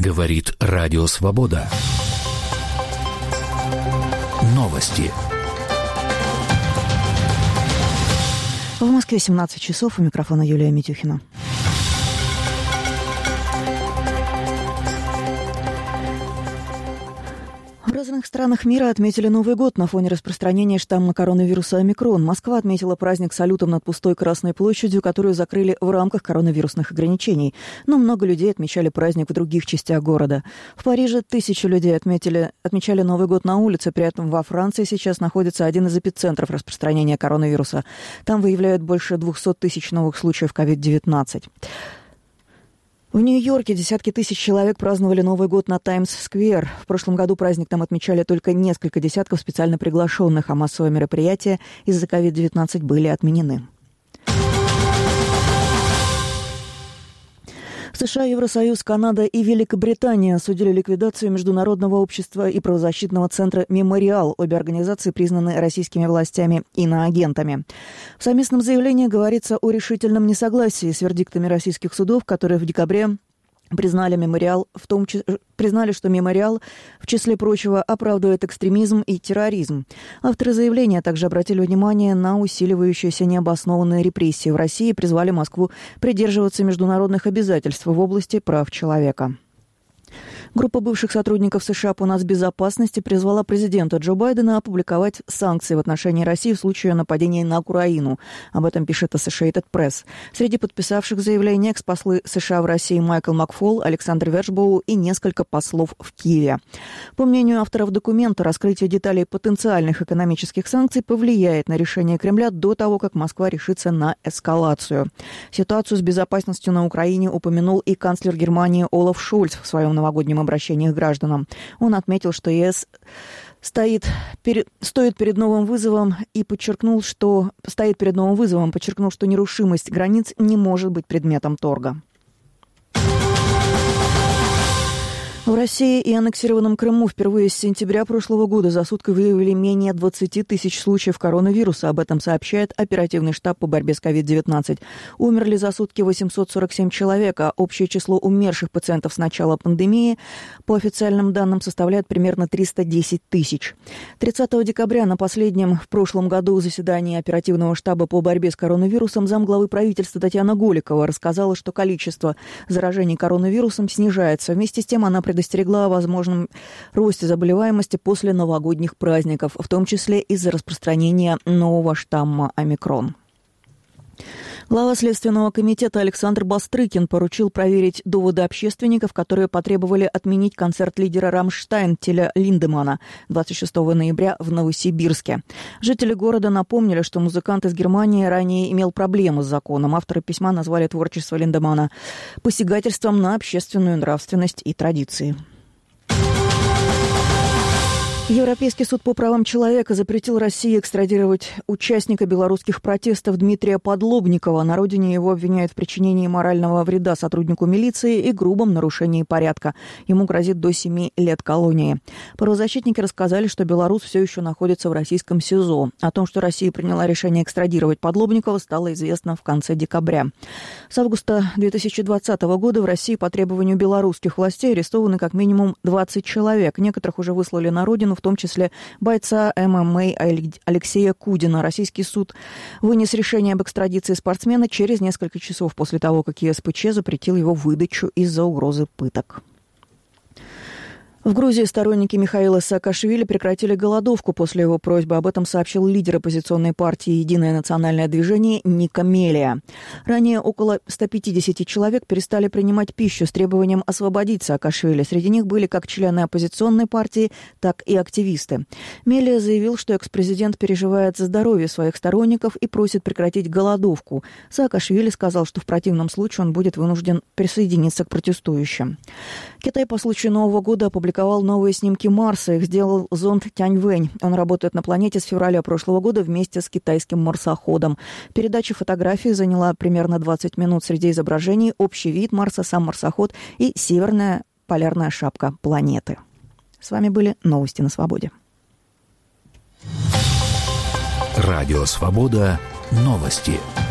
Говорит Радио Свобода. Новости. В Москве 17 часов. У микрофона Юлия Митюхина. В разных странах мира отметили Новый год на фоне распространения штамма коронавируса омикрон. Москва отметила праздник салютом над пустой Красной площадью, которую закрыли в рамках коронавирусных ограничений. Но много людей отмечали праздник в других частях города. В Париже тысячи людей отмечали Новый год на улице. При этом во Франции сейчас находится один из эпицентров распространения коронавируса. Там выявляют больше 200 тысяч новых случаев COVID-19. В Нью-Йорке десятки тысяч человек праздновали Новый год на Таймс-сквер. В прошлом году праздник там отмечали только несколько десятков специально приглашенных, а массовые мероприятия из-за COVID-19 были отменены. США, Евросоюз, Канада и Великобритания осудили ликвидацию Международного общества и правозащитного центра «Мемориал». Обе организации признаны российскими властями иноагентами. В совместном заявлении говорится о решительном несогласии с вердиктами российских судов, которые в декабре признали, что «Мемориал», в числе прочего, оправдывает экстремизм и терроризм. Авторы заявления также обратили внимание на усиливающиеся необоснованные репрессии в России и призвали Москву придерживаться международных обязательств в области прав человека. Группа бывших сотрудников США по нацбезопасности призвала президента Джо Байдена опубликовать санкции в отношении России в случае нападения на Украину. Об этом пишет Associated Press. Среди подписавших заявление экс-послы США в России Майкл Макфол, Александр Вершбоу и несколько послов в Киеве. По мнению авторов документа, раскрытие деталей потенциальных экономических санкций повлияет на решение Кремля до того, как Москва решится на эскалацию. Ситуацию с безопасностью на Украине упомянул и канцлер Германии Олаф Шольц в своем новогоднем обращении к гражданам. Он отметил, что ЕС стоит перед новым вызовом и подчеркнул, что нерушимость границ не может быть предметом торга. В России и аннексированном Крыму впервые с сентября прошлого года за сутки выявили менее 20 тысяч случаев коронавируса. Об этом сообщает оперативный штаб по борьбе с COVID-19. Умерли за сутки 847 человек, а общее число умерших пациентов с начала пандемии, по официальным данным, составляет примерно 310 тысяч. 30 декабря на последнем в прошлом году заседании оперативного штаба по борьбе с коронавирусом замглавы правительства Татьяна Голикова рассказала, что количество заражений коронавирусом снижается. Вместе с тем она предостерегла о возможном росте заболеваемости после новогодних праздников, в том числе из-за распространения нового штамма омикрон. Глава Следственного комитета Александр Бастрыкин поручил проверить доводы общественников, которые потребовали отменить концерт лидера «Рамштайн» Тиля Линдеманна 26 ноября в Новосибирске. Жители города напомнили, что музыкант из Германии ранее имел проблемы с законом. Авторы письма назвали творчество Линдеманна посягательством на общественную нравственность и традиции. Европейский суд по правам человека запретил России экстрадировать участника белорусских протестов Дмитрия Подлобникова. На родине его обвиняют в причинении морального вреда сотруднику милиции и грубом нарушении порядка. Ему грозит до 7 лет колонии. Правозащитники рассказали, что белорус все еще находится в российском СИЗО. О том, что Россия приняла решение экстрадировать Подлобникова, стало известно в конце декабря. С августа 2020 года в России по требованию белорусских властей арестованы как минимум 20 человек. Некоторых уже выслали на родину, в том числе бойца ММА Алексея Кудина. Российский суд вынес решение об экстрадиции спортсмена через несколько часов после того, как ЕСПЧ запретил его выдачу из-за угрозы пыток. В Грузии сторонники Михаила Саакашвили прекратили голодовку после его просьбы. Об этом сообщил лидер оппозиционной партии «Единое национальное движение» Ника Мелия. Ранее около 150 человек перестали принимать пищу с требованием освободить Саакашвили. Среди них были как члены оппозиционной партии, так и активисты. Мелия заявил, что экс-президент переживает за здоровье своих сторонников и просит прекратить голодовку. Саакашвили сказал, что в противном случае он будет вынужден присоединиться к протестующим. Китай по случаю Нового года опубликовал новые снимки Марса. Их сделал зонд Тяньвэнь. Он работает на планете с февраля прошлого года вместе с китайским марсоходом. Передача фотографий заняла примерно 20 минут. Среди изображений общий вид Марса, сам марсоход и северная полярная шапка планеты. С вами были новости на Свободе. Радио Свобода. Новости.